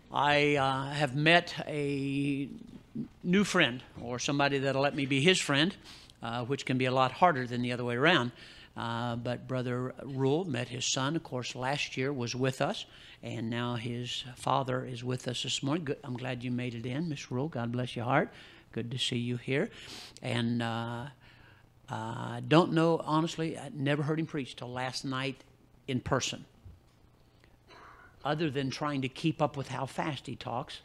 I have met a new friend, or somebody that'll let me be his friend, which can be a lot harder than the other way around. But Brother Rule met his son, of course, last year, was with us, and now his father is with us this morning. Good. I'm glad you made it in, Miss Rule. God bless your heart. Good to see you here. And don't know, honestly, I never heard him preach till last night in person, other than trying to keep up with how fast he talks.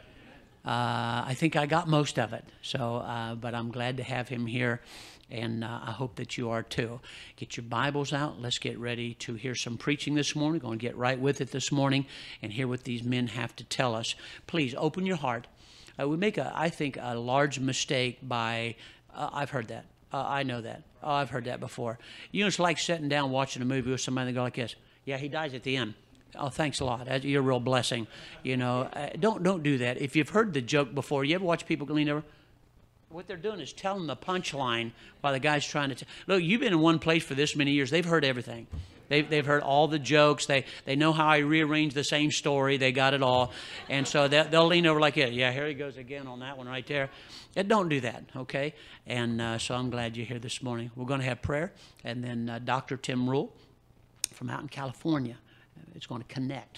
I think I got most of it. So, but I'm glad to have him here, and I hope that you are too. Get your Bibles out. Let's get ready to hear some preaching this morning. Going to get right with it this morning and hear what these men have to tell us. Please open your heart. We make, I think, a large mistake by, I've heard that. I know that. Oh, I've heard that before. You know, it's like sitting down watching a movie with somebody that go like this. Yeah, he dies at the end. Oh, thanks a lot. You're a real blessing. You know, don't do that. If you've heard the joke before, you ever watch people lean over? What they're doing is telling the punchline while the guy's trying to look. You've been in one place for this many years. They've heard everything. They've heard all the jokes. They know how I rearrange the same story. They got it all, and so they'll lean over like, yeah, here he goes again on that one right there. And don't do that, okay? And so I'm glad you're here this morning. We're going to have prayer, and then Dr. Tim Rule from out in California. It's going to connect.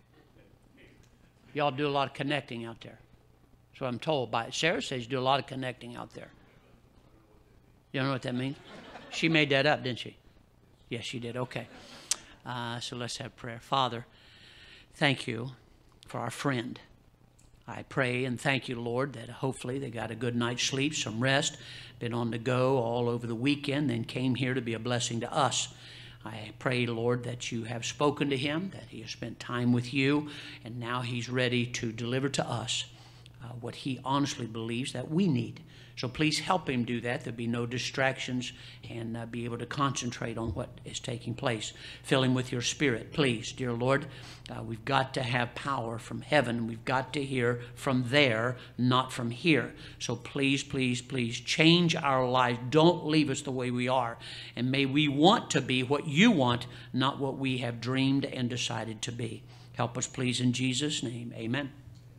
Y'all do a lot of connecting out there. That's what I'm told by it. Sarah says you do a lot of connecting out there. You don't know what that means? She made that up, didn't she? Yes, she did. Okay. So let's have prayer. Father, thank you for our friend. I pray and thank you, Lord, that hopefully they got a good night's sleep, some rest, been on the go all over the weekend, then came here to be a blessing to us. I pray, Lord, that you have spoken to him, that he has spent time with you, and now he's ready to deliver to us what he honestly believes that we need. So please help him do that. There'll be no distractions, and be able to concentrate on what is taking place. Fill him with your spirit, please. Dear Lord, we've got to have power from heaven. We've got to hear from there, not from here. So please, please, please change our lives. Don't leave us the way we are. And may we want to be what you want, not what we have dreamed and decided to be. Help us, please, in Jesus' name. Amen.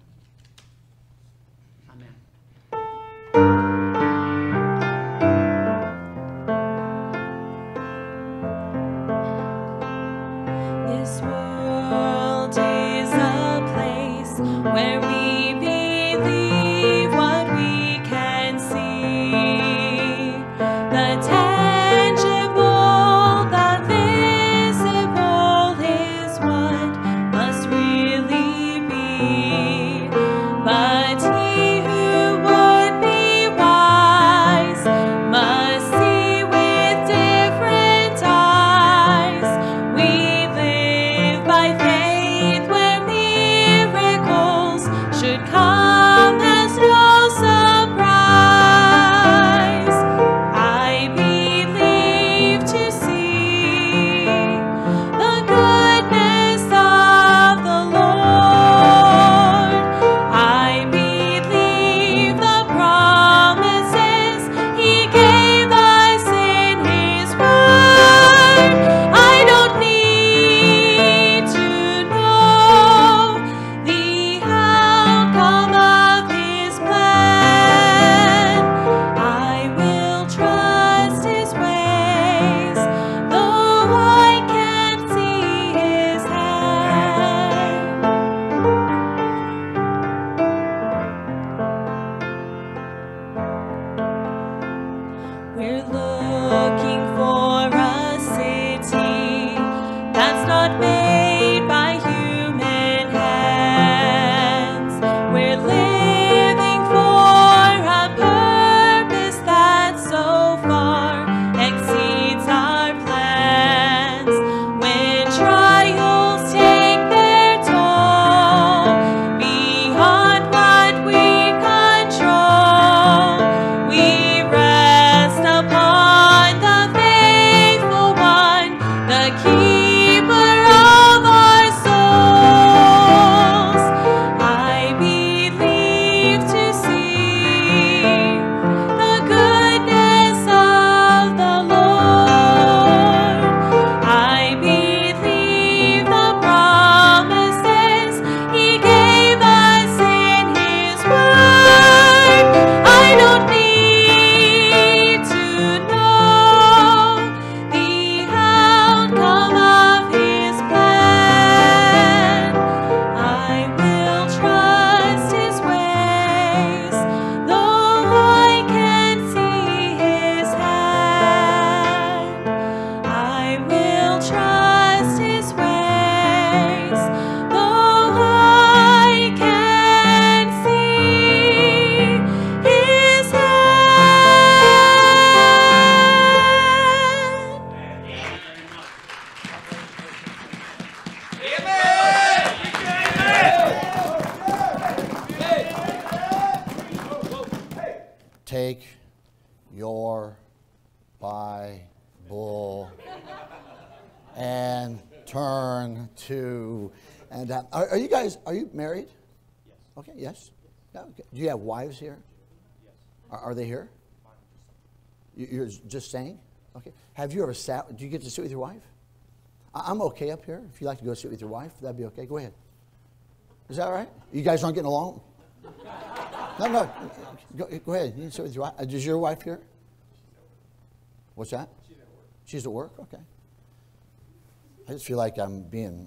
This world is a place where we believe what we can see. The tangible, the visible is what must really be. pull, and turn to, and are you married? Yes. Okay, yes. Yeah, okay. Do you have wives here? Yes. Are they here? You're just saying? Okay. Have you ever sat, do you get to sit with your wife? I'm okay up here. If you'd like to go sit with your wife, that'd be okay. Go ahead. Is that all right? You guys aren't getting along? No. Go ahead. You can sit with your wife. Is your wife here? What's that? She's at work. She's at work? Okay. I just feel like I'm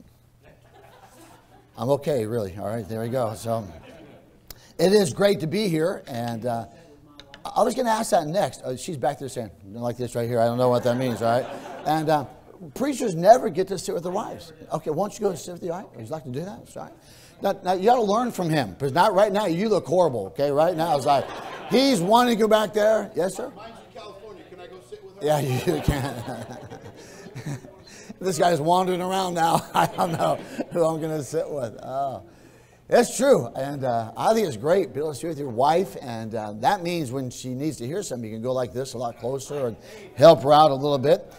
okay, really. All right, there we go. So it is great to be here. And I was going to ask that next. She's back there saying, like this right here. I don't know what that means, right? And preachers never get to sit with their wives. Okay, why don't you go sit with your wife? Would you like to do that? Sorry. Now you got to learn from him. Because not right now, you look horrible. Okay, right now it's like, he's wanting to go back there. Yes, sir? Mine's in California. Can I go sit with her? Yeah, you can. This guy's wandering around now. I don't know who I'm going to sit with. Oh, it's true. And I think it's great to be able to sit with your wife. And that means when she needs to hear something, you can go like this a lot closer and help her out a little bit.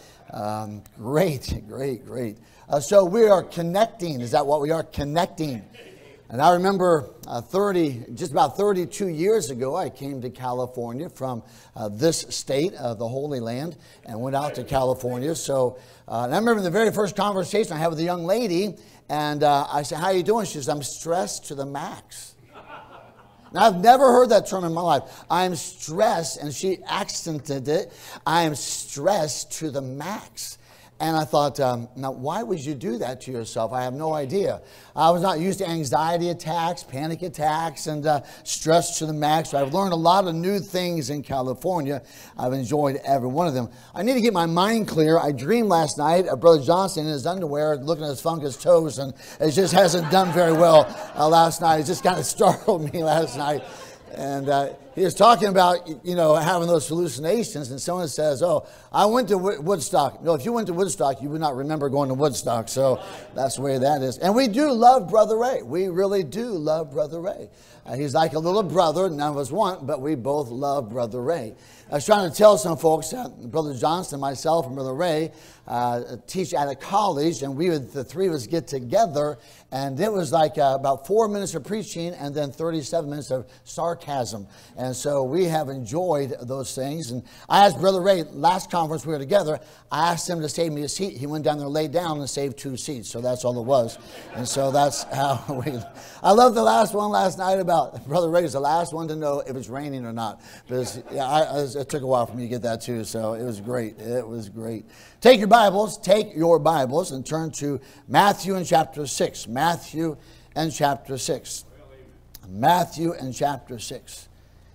Great. So we are connecting. Is that what we are? Connecting. And I remember just about 32 years ago, I came to California from this state of the Holy Land and went out to California. So and I remember the very first conversation I had with a young lady, and I said, how are you doing? She says, I'm stressed to the max. Now, I've never heard that term in my life. I'm stressed, and she accented it. I am stressed to the max. And I thought, now, why would you do that to yourself? I have no idea. I was not used to anxiety attacks, panic attacks, and stress to the max. So I've learned a lot of new things in California. I've enjoyed every one of them. I need to get my mind clear. I dreamed last night of Brother Johnson in his underwear looking at his fungus toes, and it just hasn't done very well last night. It just kind of startled me last night. And he was talking about, having those hallucinations, and someone says, oh, I went to Woodstock. No, if you went to Woodstock, you would not remember going to Woodstock. So that's the way that is. And we do love Brother Ray. We really do love Brother Ray. He's like a little brother. None of us want, but we both love Brother Ray. I was trying to tell some folks, Brother Johnson, myself, and Brother Ray teach at a college, and the three of us get together, and it was like about 4 minutes of preaching and then 37 minutes of sarcasm. And so we have enjoyed those things. And I asked Brother Ray, last conference we were together, I asked him to save me a seat. He went down there, laid down, and saved 2 seats. So that's all it was. And so that's how I love the last one last night about Brother Ray is the last one to know if it's raining or not. Because it took a while for me to get that too. So it was great. It was great. Take your Bibles, and turn to Matthew and chapter 6. Matthew and chapter 6. Matthew and chapter 6.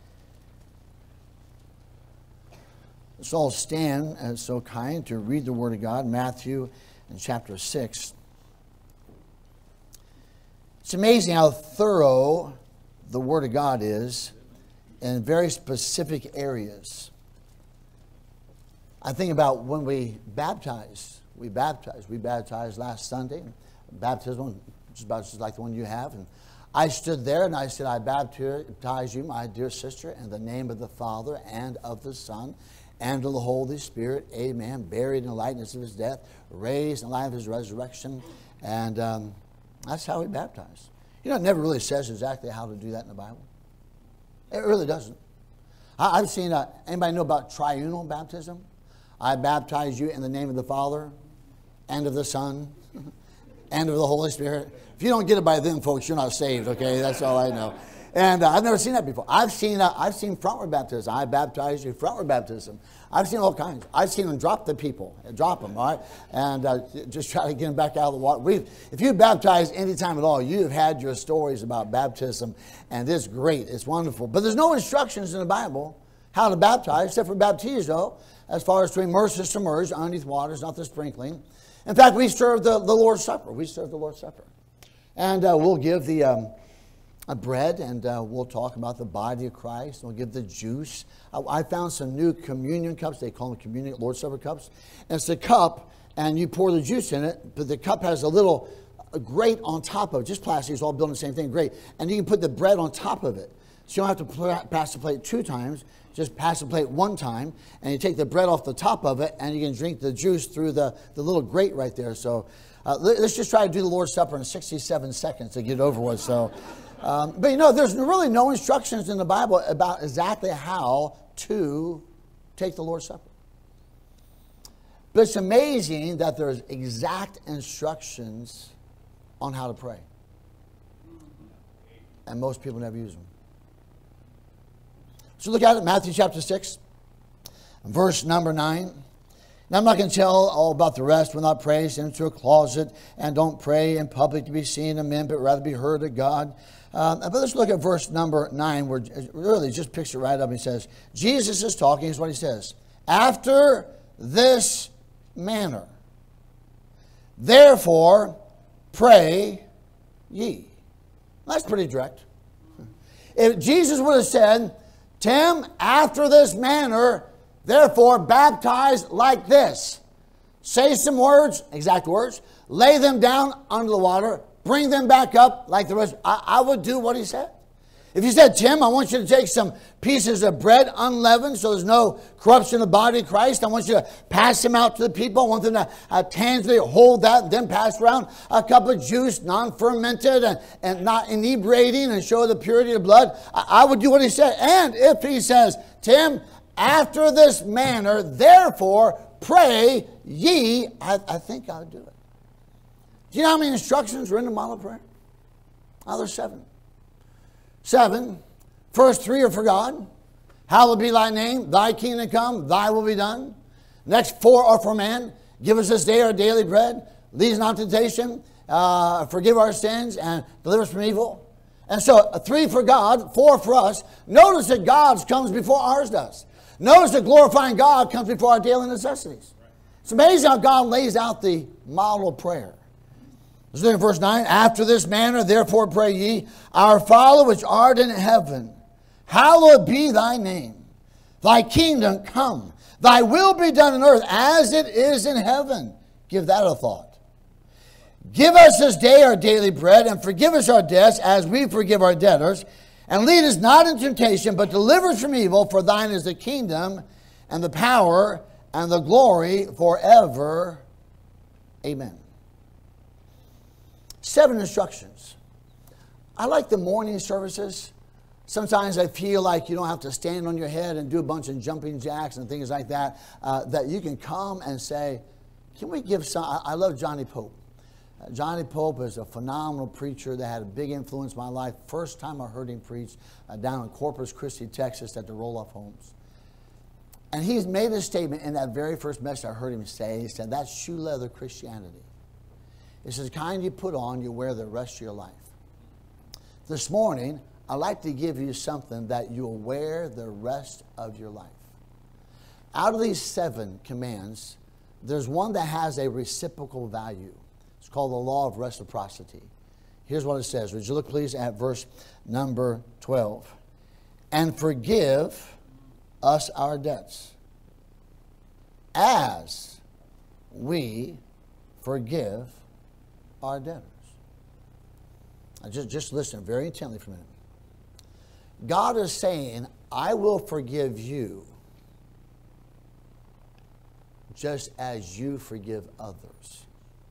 Let's all stand as so kind to read the Word of God. Matthew and chapter 6. It's amazing how thorough the Word of God is in very specific areas. I think about when we baptize. We baptized last Sunday. Baptism just like the one you have. And I stood there and I said, I baptize you, my dear sister, in the name of the Father and of the Son and of the Holy Spirit. Amen. Buried in the likeness of his death, raised in the light of his resurrection. And that's how we baptize. It never really says exactly how to do that in the Bible. It really doesn't. I've seen, anybody know about triunal baptism? I baptize you in the name of the Father and of the Son and of the Holy Spirit. If you don't get it by then, folks, you're not saved, okay? That's all I know. And I've never seen that before. I've seen frontward baptism. I baptize you frontward baptism. I've seen all kinds. I've seen them drop the people, all right? And just try to get them back out of the water. If you baptize any time at all, you have had your stories about baptism, and it's great. It's wonderful. But there's no instructions in the Bible how to baptize, except for baptizo, as far as to immerse is submerged underneath water, it's not the sprinkling. In fact, we serve the Lord's Supper. We serve the Lord's Supper. And we'll give the bread, and we'll talk about the body of Christ. We'll give the juice. I found some new communion cups. They call them communion Lord's Supper cups. And it's a cup, and you pour the juice in it, but the cup has a grate on top of it. Just plastic. It's all built on the same thing. Great. And you can put the bread on top of it. So you don't have to pass the plate 2 times. Just pass the plate 1 time, and you take the bread off the top of it, and you can drink the juice through the little grate right there. So let's just try to do the Lord's Supper in 67 seconds to get it over with. So, but you know, there's really no instructions in the Bible about exactly how to take the Lord's Supper. But it's amazing that there's exact instructions on how to pray. And most people never use them. So look at it, Matthew chapter 6, verse number 9. Now I'm not going to tell all about the rest. We'll not pray into a closet, and don't pray in public to be seen of men, but rather be heard of God. But let's look at verse number 9, where it really just picks it right up. He says, Jesus is talking. Here's what he says. After this manner, therefore pray ye. That's pretty direct. If Jesus would have said, Tim, after this manner, therefore baptize like this. Say some words, exact words, lay them down under the water, bring them back up like the rest. I would do what he said. If you said, Tim, I want you to take some pieces of bread unleavened so there's no corruption in the body of Christ. I want you to pass them out to the people. I want them to tangibly hold that and then pass around a cup of juice, non-fermented and not inebriating, and show the purity of blood. I would do what he said. And if he says, Tim, after this manner, therefore pray ye, I think I would do it. Do you know how many instructions are in the model prayer? Oh, there's 7. 7, first 3 are for God. Hallowed be thy name, thy kingdom come, thy will be done. Next 4 are for man. Give us this day our daily bread. Lead us not into temptation. Forgive our sins and deliver us from evil. And so 3 for God, 4 for us. Notice that God's comes before ours does. Notice that glorifying God comes before our daily necessities. It's amazing how God lays out the model prayer. Let's look at verse 9. After this manner, therefore pray ye, Our Father which art in heaven, hallowed be thy name. Thy kingdom come. Thy will be done on earth as it is in heaven. Give that a thought. Give us this day our daily bread, and forgive us our debts as we forgive our debtors. And lead us not into temptation, but deliver us from evil. For thine is the kingdom, and the power, and the glory forever. Amen. 7 instructions. I like the morning services. Sometimes I feel like you don't have to stand on your head and do a bunch of jumping jacks and things like that. That you can come and say, can we give some? I love Johnny Pope. Johnny Pope is a phenomenal preacher that had a big influence in my life. First time I heard him preach down in Corpus Christi, Texas at the Roloff Homes. And he's made a statement in that very first message I heard him say. He said, that's shoe leather Christianity. It's the kind you put on, you wear the rest of your life. This morning, I'd like to give you something that you'll wear the rest of your life. Out of these 7 commands, there's one that has a reciprocal value. It's called the law of reciprocity. Here's what it says. Would you look, please, at verse number 12. And forgive us our debts, as we forgive our debtors. Just listen very intently for a minute. God is saying, I will forgive you just as you forgive others.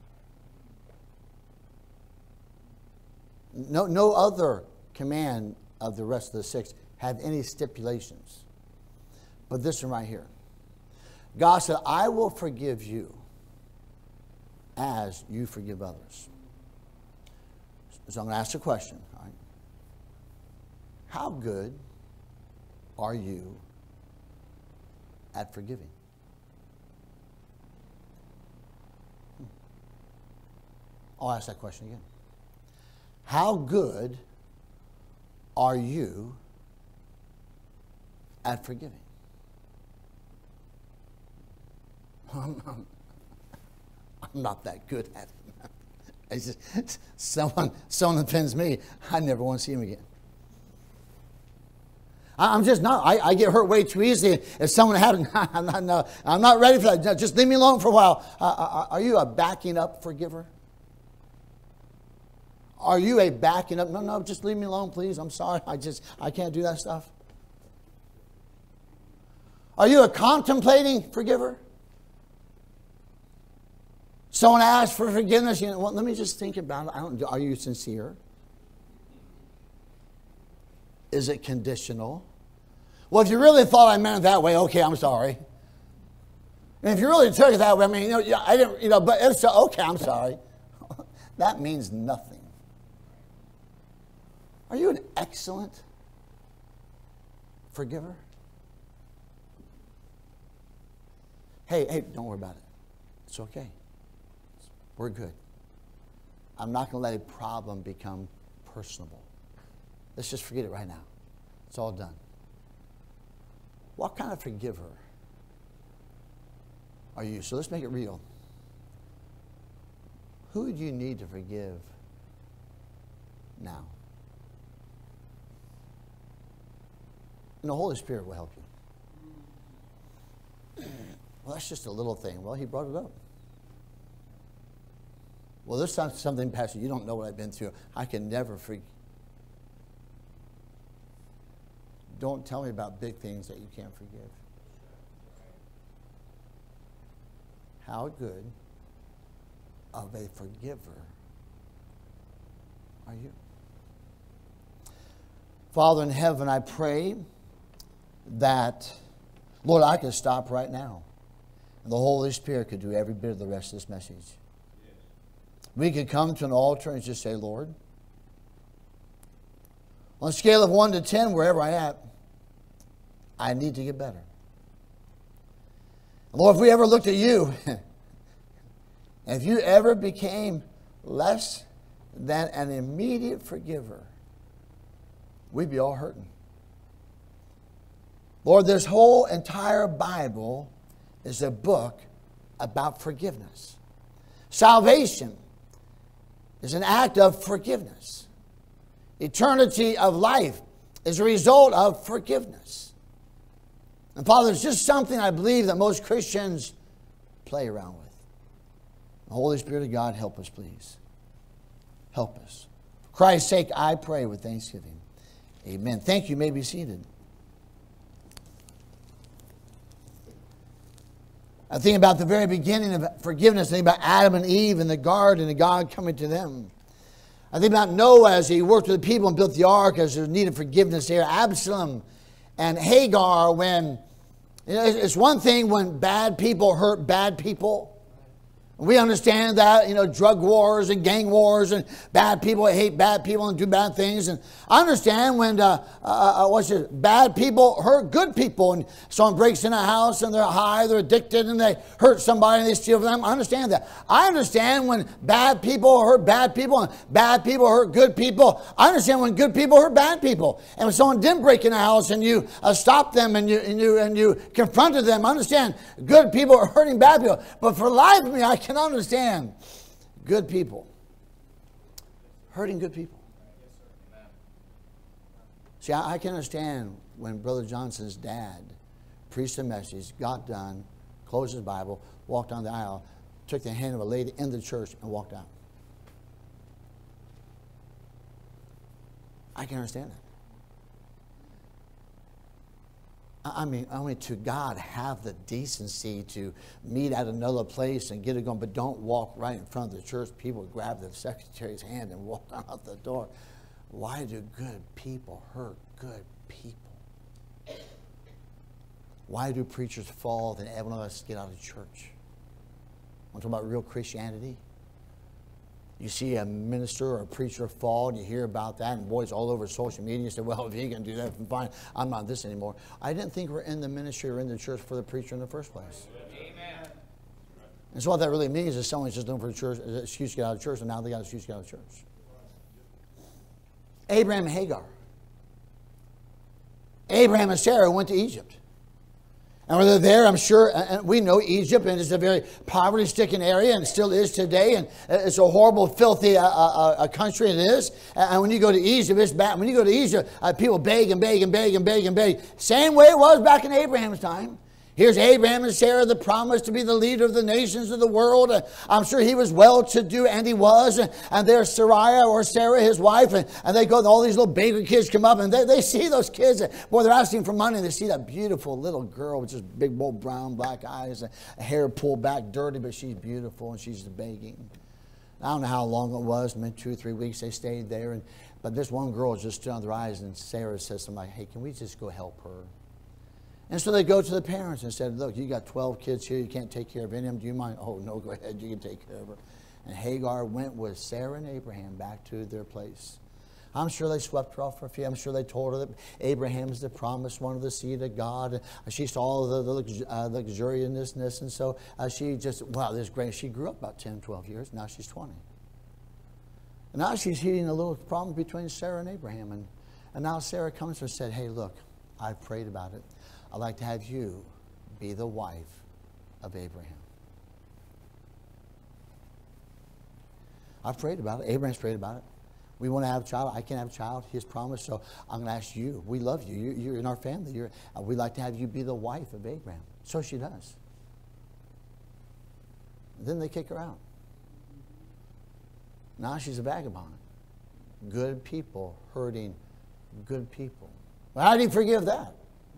No other command of the rest of the 6 have any stipulations. But this one right here. God said, I will forgive you as you forgive others. So I'm going to ask a question. All right? How good are you at forgiving? I'll ask that question again. How good are you at forgiving? I'm not that good at it. It's just, someone offends me, I never want to see him again. I'm just not. I get hurt way too easily. If someone hadn't, I'm not ready for that. Just leave me alone for a while. Are you a backing up forgiver? Are you a backing up? No, just leave me alone, please. I'm sorry. I can't do that stuff. Are you a contemplating forgiver? Someone asks for forgiveness. You know, well, let me just think about it. Are you sincere? Is it conditional? Well, if you really thought I meant it that way, okay, I'm sorry. And if you really took it that way, I mean, I didn't, but if so, okay, I'm sorry. That means nothing. Are you an excellent forgiver? Hey, don't worry about it. It's okay. We're good. I'm not going to let a problem become personable. Let's just forget it right now. It's all done. What kind of forgiver are you? So let's make it real. Who do you need to forgive now? And the Holy Spirit will help you. Well, that's just a little thing. Well, he brought it up. Well, this is something, Pastor, you don't know what I've been through. I can never forgive. Don't tell me about big things that you can't forgive. How good of a forgiver are you? Father in heaven, I pray that, Lord, I could stop right now. And the Holy Spirit could do every bit of the rest of this message. We could come to an altar and just say, Lord, on a scale of 1 to 10, wherever I'm at, I need to get better. Lord, if we ever looked at you, if you ever became less than an immediate forgiver, we'd be all hurting. Lord, this whole entire Bible is a book about forgiveness. Salvation is an act of forgiveness. Eternity of life is a result of forgiveness. And Father, it's just something I believe that most Christians play around with. The Holy Spirit of God, help us, please. Help us. For Christ's sake, I pray with thanksgiving. Amen. Thank you. You may be seated. I think about the very beginning of forgiveness. I think about Adam and Eve in the garden and God coming to them. I think about Noah as he worked with the people and built the ark as there needed forgiveness there. Absalom and Hagar when, it's one thing when bad people hurt bad people. We understand that, drug wars and gang wars and bad people hate bad people and do bad things. And I understand when bad people hurt good people and someone breaks in a house and they're high, they're addicted and they hurt somebody and they steal from them. I understand that. I understand when bad people hurt bad people and bad people hurt good people. I understand when good people hurt bad people. And when someone didn't break in a house and you stopped them and you confronted them, I understand good people are hurting bad people. But for the life of me, I can understand good people hurting good people. See, I can understand when Brother Johnson's dad preached a message, got done, closed his Bible, walked down the aisle, took the hand of a lady in the church and walked out. I can understand that. I mean, only to God have the decency to meet at another place and get it going, but don't walk right in front of the church. People grab the secretary's hand and walk out the door. Why do good people hurt good people? Why do preachers fall and every one of us get out of church? Want to talk about real Christianity? You see a minister or a preacher fall and you hear about that and boys all over social media. You say, well, if he can do that, fine. I'm not this anymore. I didn't think we're in the ministry or in the church for the preacher in the first place. Amen. And so what that really means is someone's just looking for a church, an excuse to get out of church, and now they got an excuse to get out of church. Abraham and Hagar. Abraham and Sarah went to Egypt. And when they're there, I'm sure, and we know Egypt, and it's a very poverty-stricken area, and still is today, and it's a horrible, filthy country, it is. And when you go to Egypt, it's bad. When you go to Egypt, people beg and beg and beg and beg and beg. Same way it was back in Abraham's time. Here's Abraham and Sarah, the promise to be the leader of the nations of the world. I'm sure he was well-to-do, and he was. And there's Sarai, or Sarah, his wife, and they go, and all these little baby kids come up, and they see those kids. Boy, they're asking for money. They see that beautiful little girl with just big, bold, brown, black eyes, hair pulled back, dirty, but she's beautiful, and she's begging. I don't know how long it was, maybe 2 or 3 weeks they stayed there. But this one girl just stood on their eyes, and Sarah says something like, hey, can we just go help her? And so they go to the parents and said, look, you got 12 kids here. You can't take care of any of them. Do you mind? Oh, no, go ahead. You can take care of her. And Hagar went with Sarah and Abraham back to their place. I'm sure they swept her off her feet. I'm sure they told her that Abraham is the promised one of the seed of God. She saw the luxuriousness. And so she just, wow, this is great. She grew up about 10, 12 years. Now she's 20. And now she's hearing a little problem between Sarah and Abraham. And now Sarah comes to her and said, hey, look, I've prayed about it. I'd like to have you be the wife of Abraham. I've prayed about it. Abraham's prayed about it. We want to have a child. I can't have a child. He's promised. So I'm going to ask you. We love you. You're in our family. We'd like to have you be the wife of Abraham. So she does. Then they kick her out. Now she's a vagabond. Good people hurting good people. Well, how do you forgive that?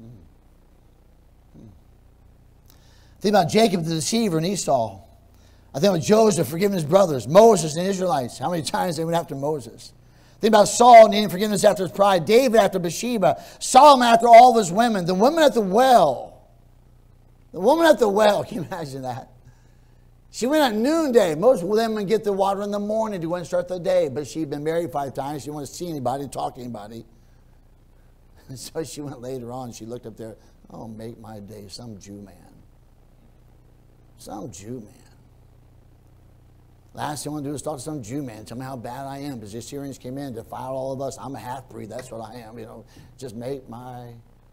Think about Jacob the deceiver and Esau. I think about Joseph forgiving his brothers. Moses and the Israelites. How many times they went after Moses? Think about Saul needing forgiveness after his pride. David after Bathsheba. Solomon after all of his women. The woman at the well. The woman at the well. Can you imagine that? She went at noonday. Most women get the water in the morning to go and start the day. But she'd been married 5 times. She didn't want to see anybody, talk to anybody. And so she went later on. She looked up there. Oh, make my day. Some Jew man. Some Jew man. Last thing I want to do is talk to some Jew man. Tell me how bad I am. Because the Assyrians came in to defile all of us. I'm a half-breed. That's what I am. Just make my...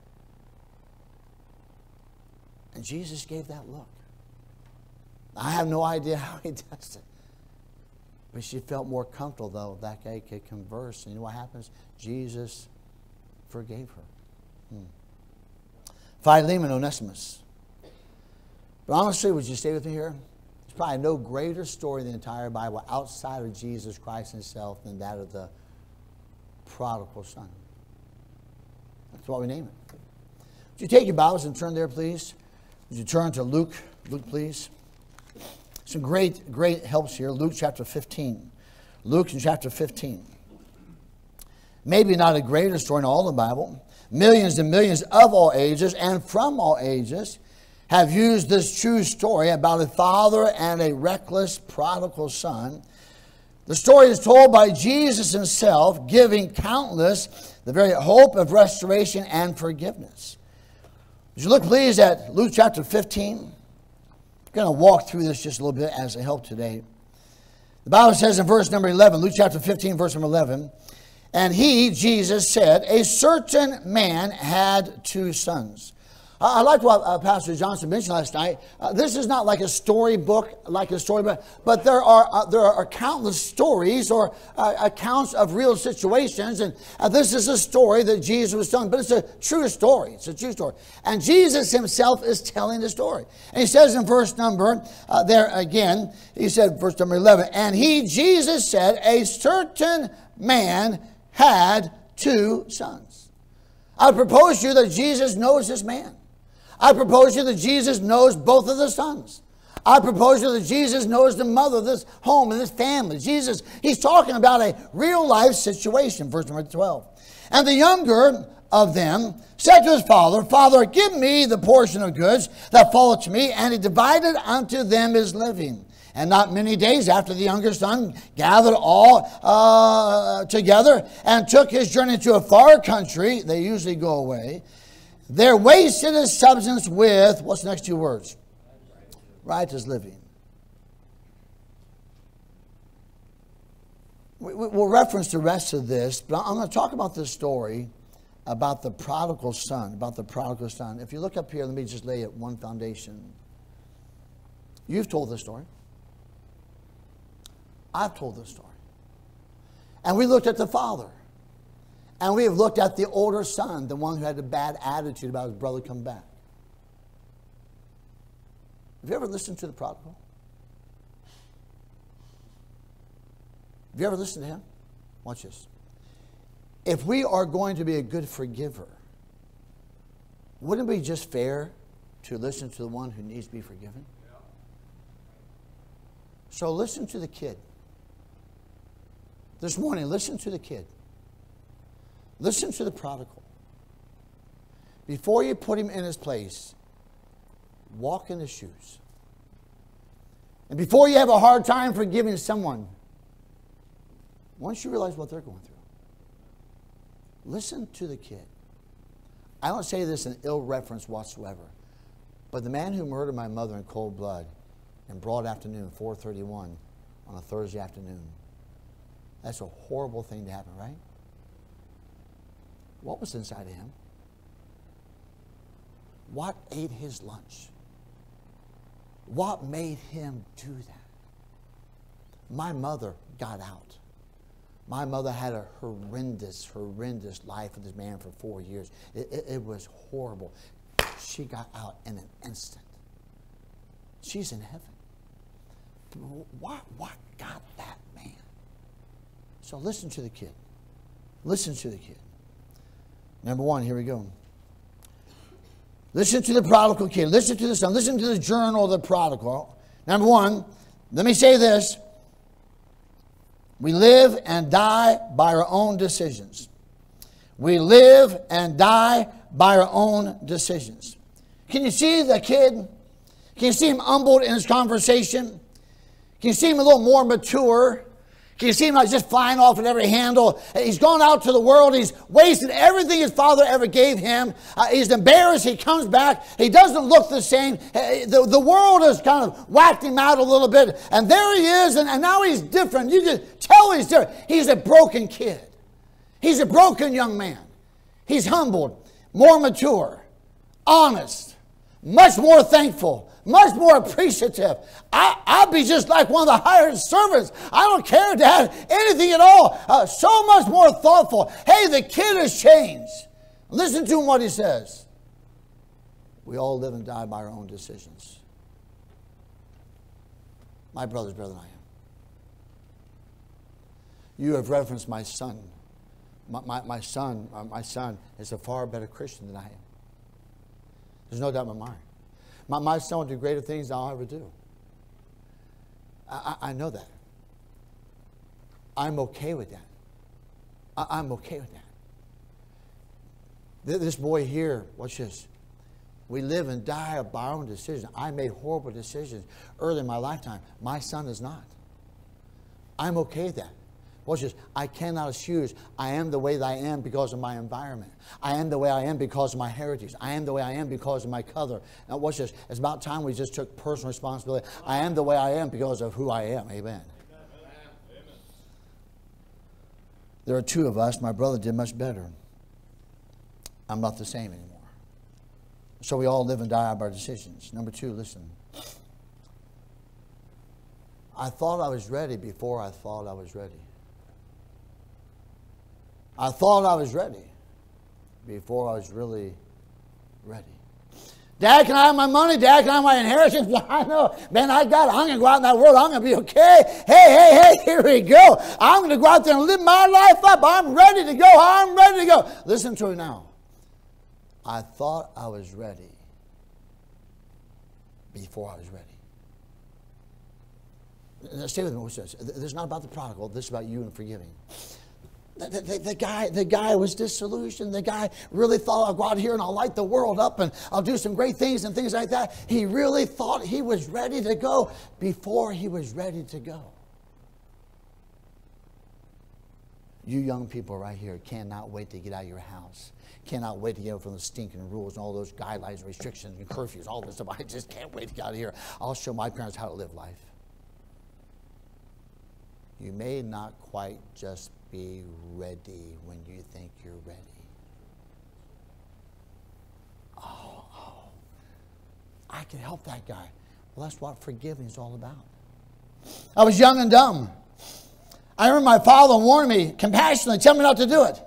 And Jesus gave that look. I have no idea how he does it. But she felt more comfortable, though, that guy could converse. And you know what happens? Jesus forgave her. Philemon, Onesimus. But honestly, would you stay with me here? There's probably no greater story in the entire Bible outside of Jesus Christ himself than that of the prodigal son. That's what we name it. Would you take your Bibles and turn there, please? Would you turn to Luke? Luke, please. Some great helps here. Luke chapter 15. Luke in chapter 15. Maybe not a greater story in all the Bible. Millions and millions of all ages and from all ages have used this true story about a father and a reckless prodigal son. The story is told by Jesus himself, giving countless the very hope of restoration and forgiveness. Would you look, please, at Luke chapter 15? I'm going to walk through this just a little bit as a help today. The Bible says in verse number 11, Luke chapter 15, verse number 11, and he, Jesus, said, a certain man had 2 sons. I like what Pastor Johnson mentioned last night. This is not like a storybook, but there are countless stories or accounts of real situations, and this is a story that Jesus was telling. But it's a true story. It's a true story, and Jesus himself is telling the story. And he says in verse number there again, he said, verse number 11, and he, Jesus, said, a certain man had 2 sons. I propose to you that Jesus knows this man. I propose to you that Jesus knows both of the sons. I propose to you that Jesus knows the mother of this home and this family. Jesus, he's talking about a real life situation, verse number 12. And the younger of them said to his father, Father, give me the portion of goods that falleth to me. And he divided unto them his living. And not many days after, the younger son gathered all together and took his journey to a far country. They usually go away. There wasted his substance with, what's the next 2 words? Righteous living. We'll reference the rest of this, but I'm going to talk about this story about the prodigal son, If you look up here, let me just lay it one foundation. You've told this story. I've told this story. And we looked at the father. And we have looked at the older son, the one who had a bad attitude about his brother coming back. Have you ever listened to the prodigal? Have you ever listened to him? Watch this. If we are going to be a good forgiver, wouldn't it be just fair to listen to the one who needs to be forgiven? So listen to the kid. This morning, listen to the kid. Listen to the prodigal. Before you put him in his place, walk in his shoes. And before you have a hard time forgiving someone, once you realize what they're going through, listen to the kid. I don't say this in ill reference whatsoever, but the man who murdered my mother in cold blood in broad afternoon, 4:31 on a Thursday afternoon, that's a horrible thing to happen, right? What was inside of him? What ate his lunch? What made him do that? My mother got out. My mother had a horrendous life with this man for 4 years. It was horrible. She got out in an instant. She's in heaven. What got that man? So listen to the kid. Listen to the kid. Number one, here we go. Listen to the prodigal kid. Listen to the son. Listen to the journal of the prodigal. Number one, let me say this. We live and die by our own decisions. We live and die by our own decisions. Can you see the kid? Can you see him humbled in his conversation? Can you see him a little more mature? Can you see him like just flying off at every handle? He's gone out to the world. He's wasted everything his father ever gave him. He's embarrassed. He comes back. He doesn't look the same. The world has kind of whacked him out a little bit. And there he is, and now he's different. You can tell he's different. He's a broken kid. He's a broken young man. He's humbled, more mature, honest, much more thankful, much more appreciative. I'll be just like one of the hired servants. I don't care, Dad, anything at all. So much more thoughtful. Hey, the kid has changed. Listen to him what he says. We all live and die by our own decisions. My brother's better than I am. You have referenced my son. My son is a far better Christian than I am. There's no doubt in my mind. My son will do greater things than I'll ever do. I know that. I'm okay with that. I'm okay with that. This boy here, watch this. We live and die by our own decisions. I made horrible decisions early in my lifetime. My son is not. I'm okay with that. Watch this. I cannot excuse. I am the way that I am because of my environment. I am the way I am because of my heritage. I am the way I am because of my color. Now watch this. It's about time we just took personal responsibility. I am the way I am because of who I am. Amen. There are two of us. My brother did much better. I'm not the same anymore. So we all live and die by our decisions. Number two, listen. I thought I was ready before I thought I was ready. I thought I was ready before I was really ready. Dad, can I have my money? Dad, can I have my inheritance? I know, man, I got it. I'm going to go out in that world. I'm going to be okay. Hey, here we go. I'm going to go out there and live my life up. I'm ready to go. I'm ready to go. Listen to it now. I thought I was ready before I was ready. Stay with me. This is not about the prodigal. This is about you and forgiving. The guy was disillusioned. The guy really thought, I'll go out here and I'll light the world up and I'll do some great things and things like that. He really thought he was ready to go before he was ready to go. You young people right here cannot wait to get out of your house. Cannot wait to get out from the stinking rules and all those guidelines, restrictions, and curfews, all this stuff. I just can't wait to get out of here. I'll show my parents how to live life. You may not quite just be ready when you think you're ready. Oh, I can help that guy. Well, that's what forgiving is all about. I was young and dumb. I remember my father warning me compassionately, tell me not to do it.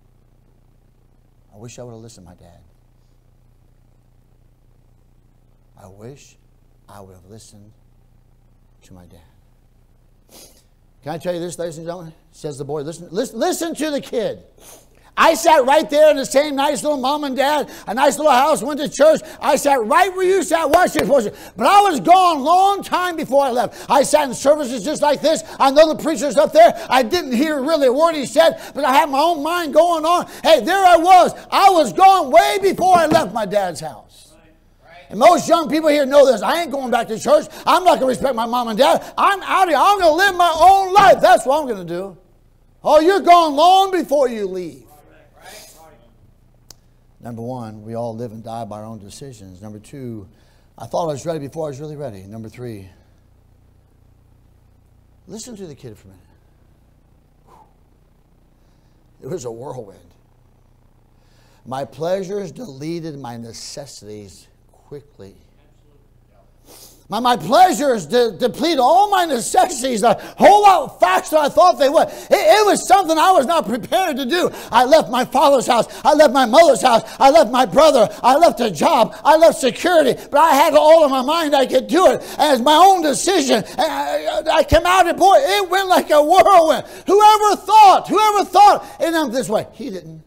I wish I would have listened to my dad. I wish I would have listened to my dad. Can I tell you this, ladies and gentlemen? Says the boy, listen to the kid. I sat right there in the same nice little mom and dad, a nice little house, went to church. I sat right where you sat, watching it. But I was gone a long time before I left. I sat in services just like this. I know the preacher's up there. I didn't hear really a word he said, but I had my own mind going on. Hey, there I was. I was gone way before I left my dad's house. And most young people here know this. I ain't going back to church. I'm not going to respect my mom and dad. I'm out of here. I'm going to live my own life. That's what I'm going to do. Oh, you're gone long before you leave. Number one, we all live and die by our own decisions. Number two, I thought I was ready before I was really ready. Number three, listen to the kid for a minute. It was a whirlwind. My pleasures deleted my necessities quickly. My pleasures depleted all my necessities a whole lot faster than I thought they would. It was something I was not prepared to do. I left my father's house. I left my mother's house. I left my brother. I left a job. I left security. But I had all in my mind I could do it. And it's my own decision. And I came out and boy, it went like a whirlwind. Whoever thought, and I'm this way. He didn't.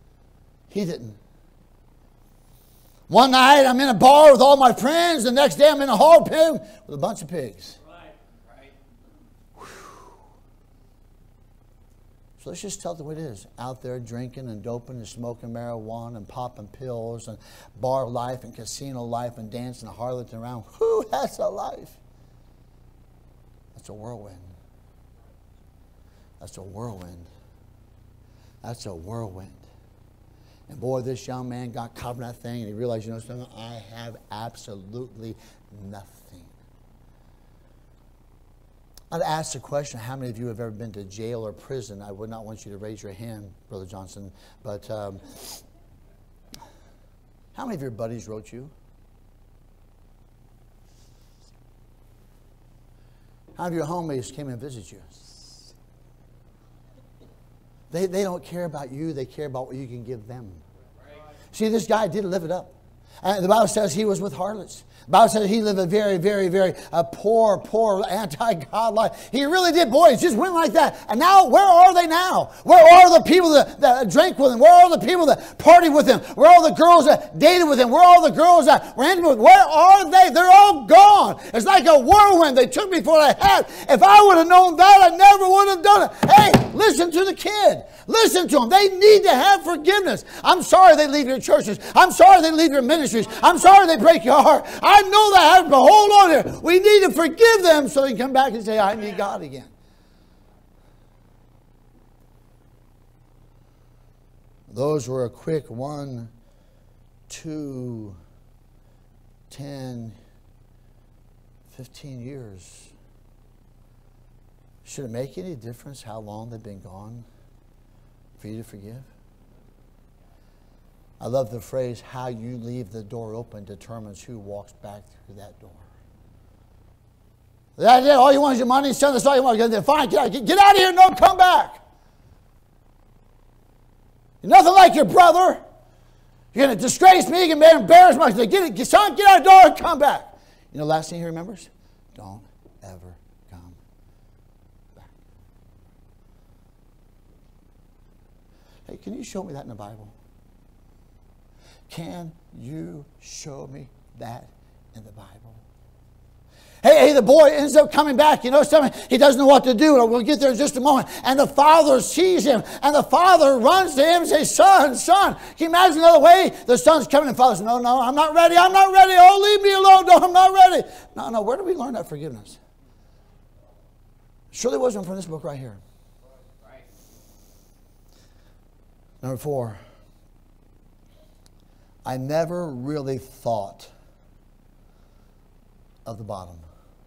One night I'm in a bar with all my friends. The next day I'm in a hog pen with a bunch of pigs. Right. So let's just tell it the way it is. Out there drinking and doping and smoking marijuana and popping pills and bar life and casino life and dancing and harloting around. Whew, that's a life. That's a whirlwind. That's a whirlwind. That's a whirlwind. And boy, this young man got caught in that thing and he realized, you know something, I have absolutely nothing. I'd ask the question, how many of you have ever been to jail or prison? I would not want you to raise your hand, Brother Johnson, but how many of your buddies wrote you? How many of your homies came and visited you? They don't care about you. They care about what you can give them. See, this guy didn't live it up. And the Bible says he was with harlots. The Bible says he lived a very, very, very poor, anti-God life. He really did. Boy, it just went like that. And now, where are they now? Where are the people that drank with him? Where are the people that partied with him? Where are the girls that dated with him? Where are the girls that ran with him? Where are they? They're all gone. It's like a whirlwind. They took me for what I had. If I would have known that, I never would have done it. Hey, listen to the kid. Listen to them. They need to have forgiveness. I'm sorry they leave your churches. I'm sorry they leave your ministries. I'm sorry they break your heart. I know that happens, but hold on here. We need to forgive them so they can come back and say, I need God again. Those were a quick 1, 2, 10, 15 years. Should it make any difference how long they've been gone for you to forgive? I love the phrase, how you leave the door open determines who walks back through that door. That's it. All you want is your money. Son, that's all you want. Fine, get out of here and don't come back. You're nothing like your brother. You're going to disgrace me. You're going to embarrass myself. Son, get out of the door and come back. You know the last thing he remembers? Don't ever come back. Hey, can you show me that in the Bible? Can you show me that in the Bible? Hey, the boy ends up coming back. You know something? He doesn't know what to do. We'll get there in just a moment. And the father sees him. And the father runs to him and says, son. Can you imagine another way? The son's coming and the father says, no, I'm not ready. Oh, leave me alone. No, I'm not ready. No, where do we learn that forgiveness? Surely it wasn't from this book right here. Number 4. I never really thought of the bottom.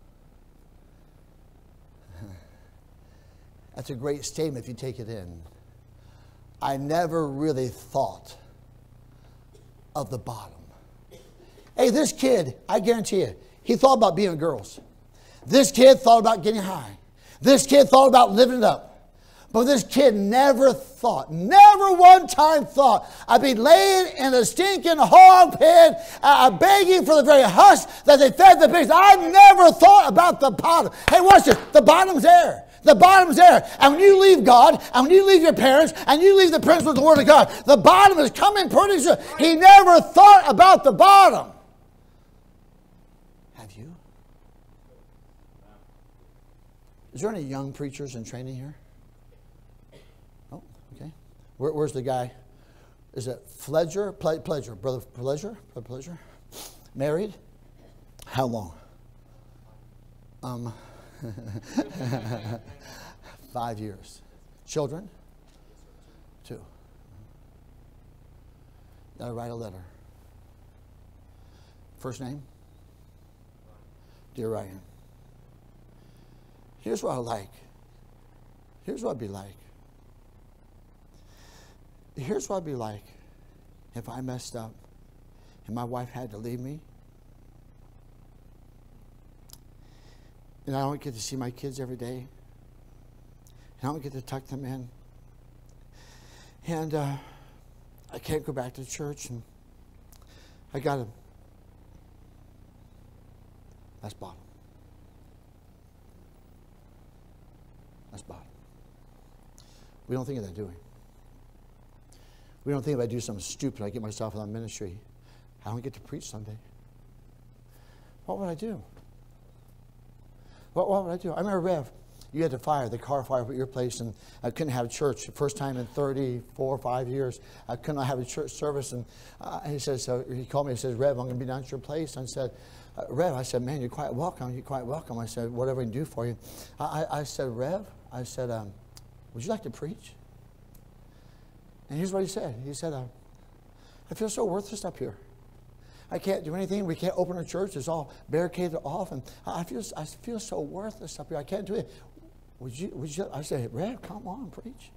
That's a great statement if you take it in. I never really thought of the bottom. Hey, this kid, I guarantee you, he thought about being with girls. This kid thought about getting high. This kid thought about living it up. But this kid never one time thought, I'd be laying in a stinking hog pen, begging for the very husk that they fed the pigs. I never thought about the bottom. Hey, watch this. The bottom's there. The bottom's there. And when you leave God, and when you leave your parents, and you leave the principles of the Word of God, the bottom is coming pretty soon. He never thought about the bottom. Have you? Is there any young preachers in training here? Oh, okay. Where's the guy? Is it Pledger? Pledger. Brother Pledger? Brother Pledger? Married? How long? 5 years. Children? 2. Gotta write a letter. First name? Dear Ryan. Here's what I like. Here's what I'd be like. Here's what I'd be like if I messed up and my wife had to leave me. And I don't get to see my kids every day. And I don't get to tuck them in. And I can't go back to church. And I got to. That's bottom. That's bottom. We don't think of that, do we? We don't think if I do something stupid, I get myself in that ministry, I don't get to preach Sunday. What would I do? What would I do? I remember, Rev, you had to fire, the car fire at your place, and I couldn't have church. The first time in 34 or 5 years, I could not have a church service. And he says, so he called me and says, Rev, I'm going to be down at your place. And I said, Rev, I said, man, you're quite welcome. You're quite welcome. I said, whatever I can do for you. I said, Rev, I said, would you like to preach? And here's what he said. He said, I feel so worthless up here. I can't do anything. We can't open our church. It's all barricaded off. And I feel so worthless up here. I can't do it. Would you? I said, Rev, come on, preach.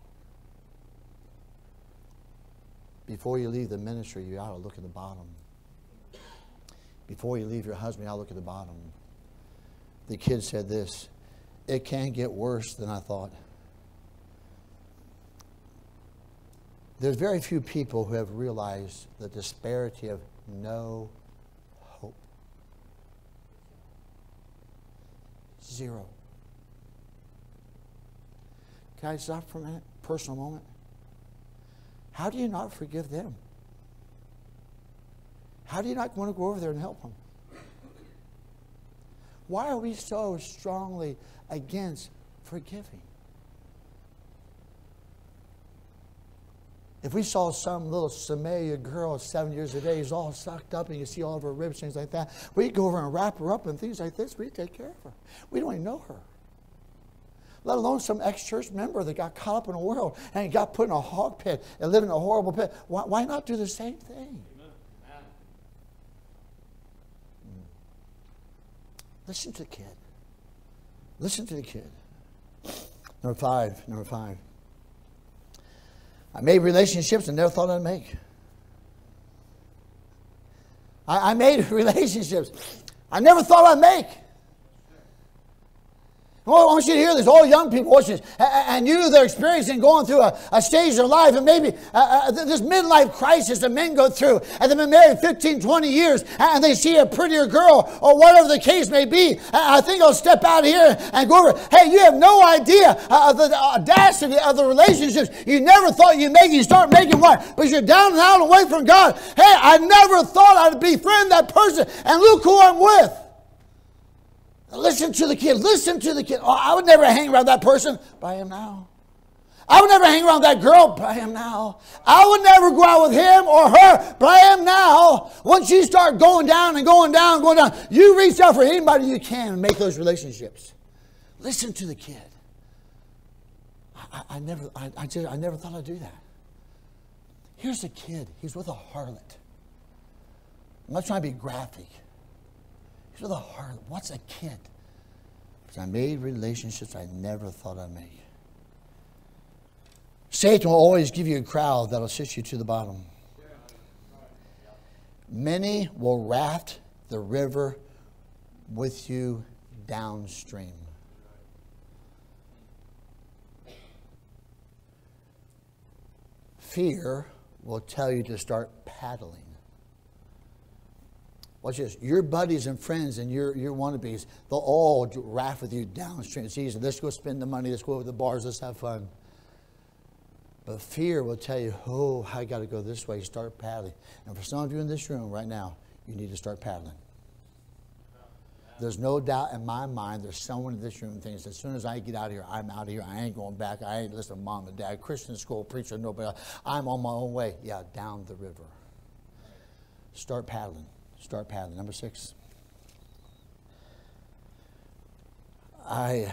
Before you leave the ministry, you ought to look at the bottom. Before you leave your husband, you ought to look at the bottom. The kid said this, it can get worse than I thought. There's very few people who have realized the disparity of no hope. 0. Can I stop for a minute? Personal moment. How do you not forgive them? How do you not want to go over there and help them? Why are we so strongly against forgiving? If we saw some little Samaria girl, 7 years of age, all sucked up, and you see all of her ribs, things like that, we'd go over and wrap her up and things like this. We'd take care of her. We don't even know her. Let alone some ex-church member that got caught up in the world and he got put in a hog pit and lived in a horrible pit. Why not do the same thing? Listen to the kid. Listen to the kid. Number five. I made relationships I never thought I'd make. I made relationships I never thought I'd make. Well, I want you to hear this. All young people watch this. And they're experiencing going through a stage of their life, and maybe this midlife crisis that men go through, and they've been married 15, 20 years, and they see a prettier girl, or whatever the case may be. I think I'll step out here and go over. Hey, you have no idea of the audacity of the relationships you never thought you'd make. You start making one, because you're down and out away from God. Hey, I never thought I'd befriend that person, and look who I'm with. Listen to the kid. Listen to the kid. Oh, I would never hang around that person, but I am now. I would never hang around that girl, but I am now. I would never go out with him or her, but I am now. Once you start going down and going down, you reach out for anybody you can and make those relationships. Listen to the kid. I never thought I'd do that. Here's a kid. He's with a harlot. I'm not trying to be graphic. He's with a harlot. What's a kid? Because I made relationships I never thought I'd make. Satan will always give you a crowd that'll sit you to the bottom. Many will raft the river with you downstream. Fear will tell you to start paddling. Watch this. Your buddies and friends and your wannabes, they'll all raft with you downstream. It's easy. Let's go spend the money. Let's go over the bars. Let's have fun. But fear will tell you, oh, I got to go this way. Start paddling. And for some of you in this room right now, you need to start paddling. There's no doubt in my mind there's someone in this room who thinks as soon as I get out of here, I'm out of here. I ain't going back. I ain't listening to mom and dad, Christian school, preacher, nobody else. I'm on my own way. Yeah, down the river. Start paddling. Start paddling. Number 6. I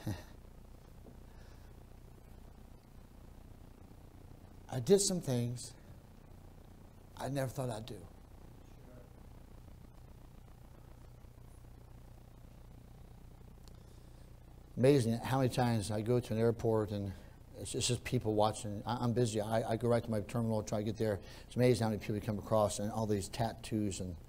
did some things I never thought I'd do. Amazing how many times I go to an airport and it's just people watching. I'm busy. I go right to my terminal, try to get there. It's amazing how many people you come across and all these tattoos. And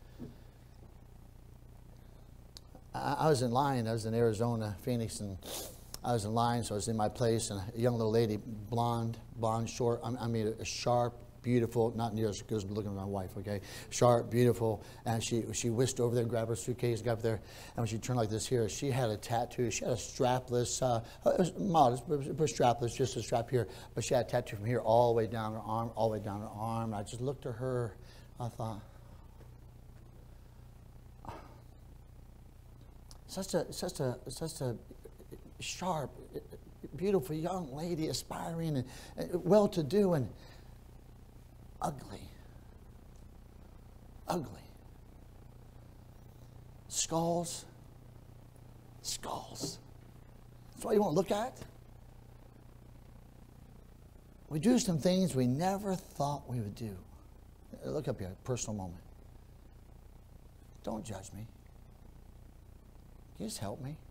I was in line. I was in Arizona, Phoenix, and I was in line, so I was in my place, and a young little lady, blonde, short. I mean, a sharp, beautiful, not near as good as looking at my wife, okay? Sharp, beautiful, and she whisked over there and grabbed her suitcase, got up there, and when she turned like this here, she had a tattoo. She had a strapless, it was modest, but it was strapless, just a strap here, but she had a tattoo from here all the way down her arm, all the way down her arm. I just looked at her, I thought, such a sharp, beautiful young lady, aspiring and well-to-do, and ugly. Skulls. That's what you want to look at. We do some things we never thought we would do. Look up here, personal moment. Don't judge me. Can you just help me?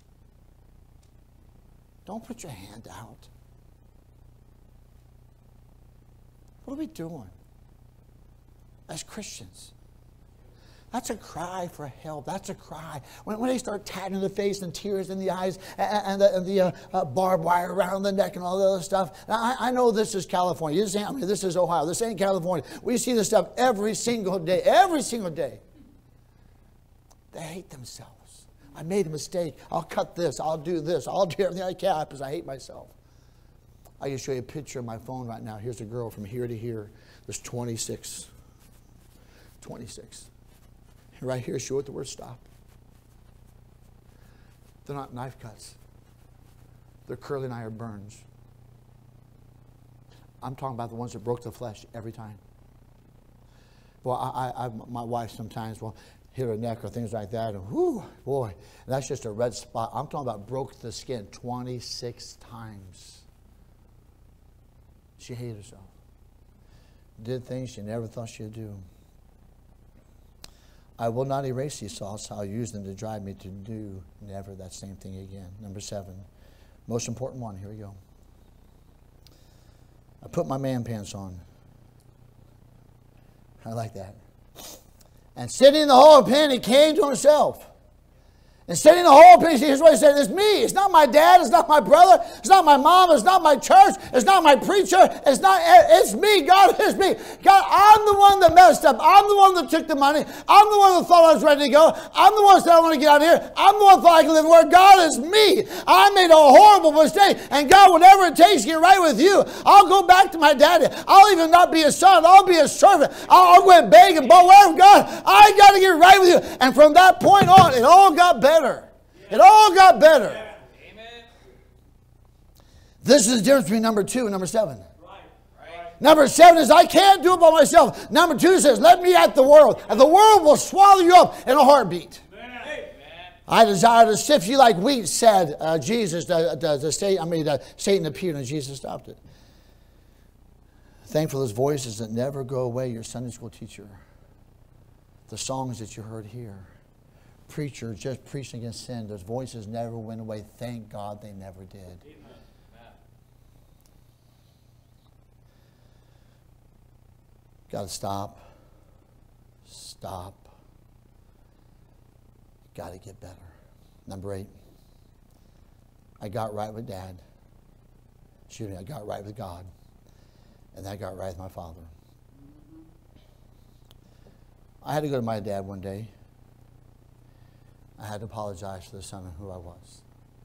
Don't put your hand out. What are we doing as Christians? That's a cry for help. That's a cry. When they start tatting in the face and tears in the eyes and the barbed wire around the neck and all the other stuff. Now, I know this is California. This is Ohio. This ain't California. We see this stuff every single day. Every single day. They hate themselves. I made a mistake. I'll cut this. I'll do this. I'll do everything I can because I hate myself. I can show you a picture on my phone right now. Here's a girl from here to here. There's 26. 26. And right here, show it the word stop. They're not knife cuts. They're curling iron burns. I'm talking about the ones that broke the flesh every time. Well, my wife sometimes will hit her neck or things like that, and whoo, boy, and that's just a red spot. I'm talking about broke the skin 26 times. She hated herself. Did things she never thought she'd do. I will not erase these thoughts. I'll use them to drive me to do never that same thing again. Number 7. Most important one. Here we go. I put my man pants on. I like that. And sitting in the hall of pen, he came to himself. And sitting in the hall of pen, here's what he said, it's me. It's not my dad. It's not my brother. It's not my mom. It's not my church. It's not my preacher. It's me. God, it's me. God, I'm the one that messed up. I'm the one that took the money. I'm the one that thought I was ready to go. I'm the one that said I want to get out of here. I'm the one that thought I could live where God is me. I made a horrible mistake. And God, whatever it takes to get right with you, I'll go back to my daddy. I'll even not be a son. I'll be a servant. I'll go and beg and borrow whatever. God, I got to get right with you. And from that point on, it all got better. It all got better. Amen. This is the difference between number 2 and number 7. Right. Number 7 is I can't do it by myself. Number 2 says let me at the world. And the world will swallow you up in a heartbeat. Amen. I desire to sift you like wheat, said Jesus Satan appeared and Jesus stopped it. Thankful those voices that never go away. Your Sunday school teacher. The songs that you heard here. Preacher just preaching against sin. Those voices never went away. Thank God they never did. Amen. Got to stop. Stop. Got to get better. Number 8. I got right with Dad. Excuse me, I got right with God. And that got right with my father. I had to go to my dad one day. I had to apologize for the son of who I was.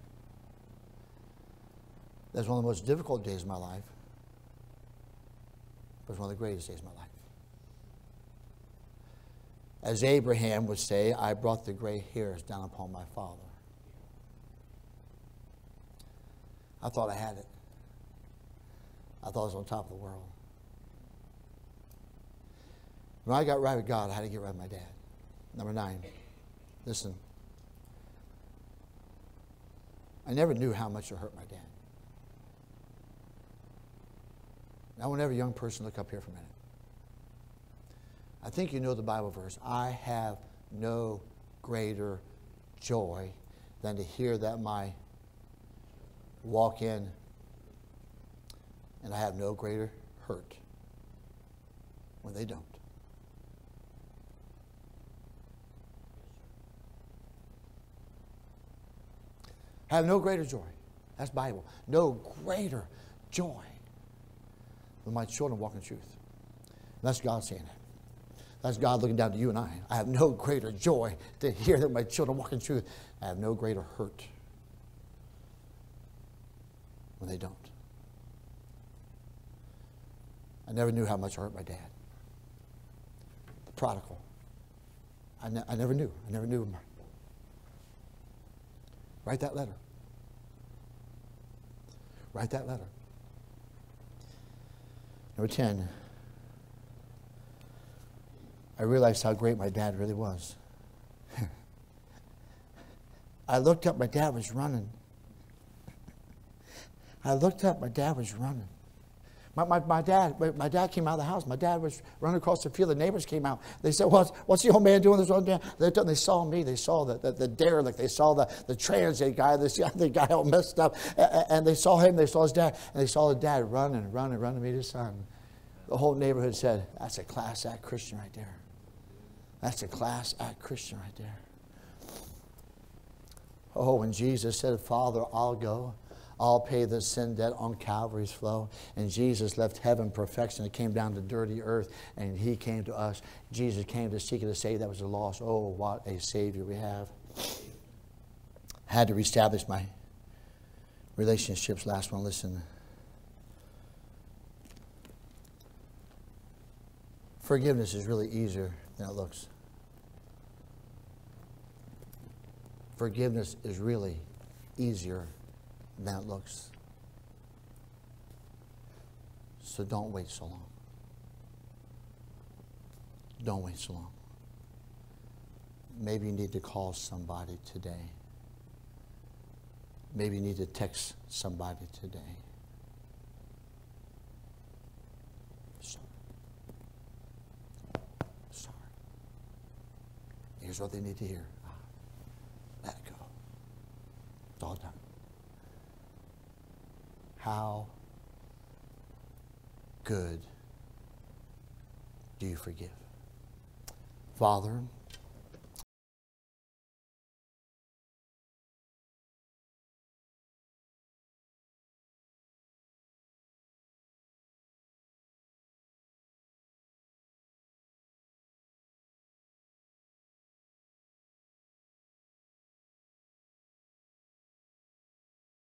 That was one of the most difficult days of my life. It was one of the greatest days of my life. As Abraham would say, I brought the gray hairs down upon my father. I thought I had it. I thought I was on top of the world. When I got right with God, I had to get right with my dad. Number 9, listen. I never knew how much it hurt my dad. Now, whenever a young person, look up here for a minute. I think you know the Bible verse. I have no greater joy than to hear that my walk in, and I have no greater hurt when they don't. I have no greater joy. That's Bible. No greater joy than my children walk in truth. And that's God saying that. That's God looking down to you and I. I have no greater joy to hear that my children walk in truth. I have no greater hurt when they don't. I never knew how much I hurt my dad. The prodigal. I never knew. I never knew him. Write that letter. Write that letter. Number 10. I realized how great my dad really was. I looked up, my dad was running. I looked up, my dad was running. My dad came out of the house. My dad was running across the field. The neighbors came out. They said, what's the old man doing this? They saw me. They saw the derelict. They saw the transient guy, the guy all messed up. And they saw him. They saw his dad. And they saw his dad running to meet his son. The whole neighborhood said, that's a class act Christian right there. That's a class act Christian right there. Oh, when Jesus said, Father, I'll go. I'll pay the sin debt on Calvary's flow. And Jesus left heaven perfection and came down to dirty earth. And he came to us. Jesus came to seek and to save that was the lost. Oh, what a Savior we have. I had to reestablish my relationships. Last one, listen. Forgiveness is really easier than it looks. Forgiveness is really easier than it looks. So don't wait so long. Don't wait so long. Maybe you need to call somebody today. Maybe you need to text somebody today. Sorry. Here's what they need to hear. Let it go. It's all done. How good do you forgive? Father,